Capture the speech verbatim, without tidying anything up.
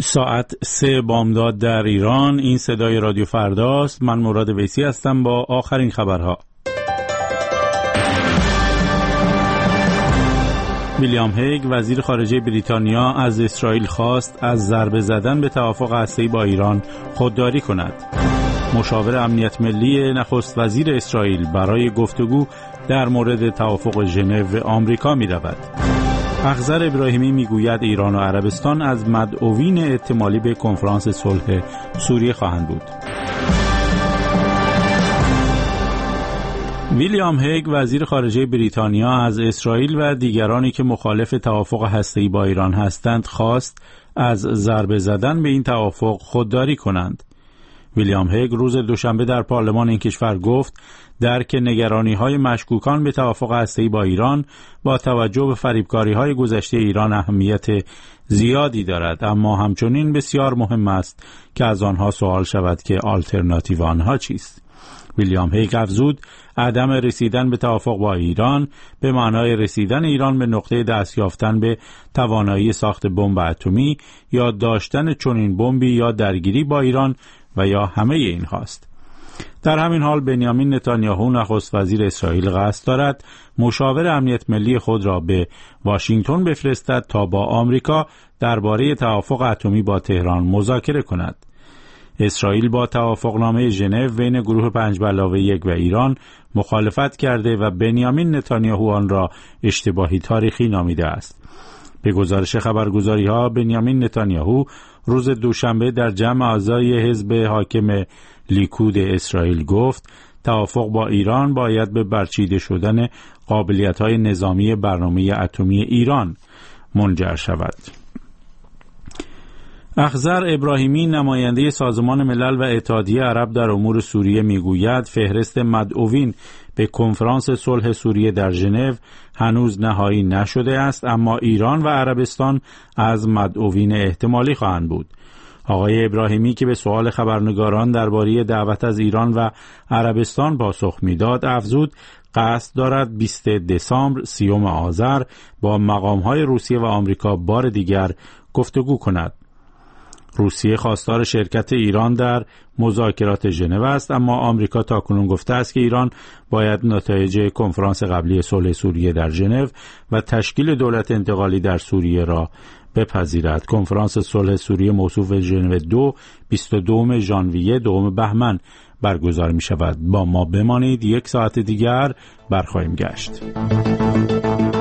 ساعت سه بامداد در ایران. این صدای رادیو فرداست. من مراد ویسی هستم با آخرین خبرها. ویلیام هیگ وزیر خارجه بریتانیا از اسرائیل خواست از ضربه زدن به توافق هسته‌ای با ایران خودداری کند. مشاور امنیت ملی نخست وزیر اسرائیل برای گفتگو در مورد توافق ژنو آمریکا می رود. اخضر ابراهیمی میگوید ایران و عربستان از مدعوین احتمالی به کنفرانس صلح سوریه خواهند بود. ویلیام هیگ وزیر خارجه بریتانیا از اسرائیل و دیگرانی که مخالف توافق هسته‌ای با ایران هستند خواست از ضربه زدن به این توافق خودداری کنند. ویلیام هیگ روز دوشنبه در پارلمان این کشور گفت درک نگرانی‌های مشکوکان به توافق هسته‌ای با ایران با توجه به فریبکاری‌های گذشته ایران اهمیت زیادی دارد، اما همچنین بسیار مهم است که از آنها سوال شود که آلترناتیو آنها چیست. ویلیام هیگ افزود عدم رسیدن به توافق با ایران به معنای رسیدن ایران به نقطه دست یافتن به توانایی ساخت بمب اتمی یا داشتن چنین بمبی یا درگیری با ایران و یا همه اینهاست. در همین حال بنیامین نتانیاهو نخست وزیر اسرائیل قصد دارد مشاور امنیت ملی خود را به واشنگتن بفرستد تا با آمریکا درباره توافق اتمی با تهران مذاکره کند. اسرائیل با توافقنامه ژنو بین گروه پنج به علاوه یک و ایران مخالفت کرده و بنیامین نتانیاهو آن را اشتباهی تاریخی نامیده است. به گزارش خبرگزاری‌ها بنیامین نتانیاهو روز دوشنبه در جمع اعضای حزب حاکم لیکود اسرائیل گفت توافق با ایران باید به برچیده شدن قابلیت‌های نظامی برنامه اتمی ایران منجر شود. اخضر ابراهیمی نماینده سازمان ملل و اتحادیه عرب در امور سوریه میگوید فهرست مدعوین به کنفرانس صلح سوریه در ژنو هنوز نهایی نشده است، اما ایران و عربستان از مدعوین احتمالی خواهند بود. آقای ابراهیمی که به سوال خبرنگاران درباره دعوت از ایران و عربستان پاسخ میداد افزود قصد دارد بیستم دسامبر سیوم آذر با مقام‌های روسیه و آمریکا بار دیگر گفتگو کند. روسیه خواستار شرکت ایران در مذاکرات ژنو است، اما آمریکا تاکنون گفته است که ایران باید نتایج کنفرانس قبلی صلح سوریه در ژنو و تشکیل دولت انتقالی در سوریه را بپذیرد. کنفرانس صلح سوریه موصوف ژنو دو بیست و دوم ژانویه دوم بهمن برگزار می شود. با ما بمانید، یک ساعت دیگر برخواهیم گشت.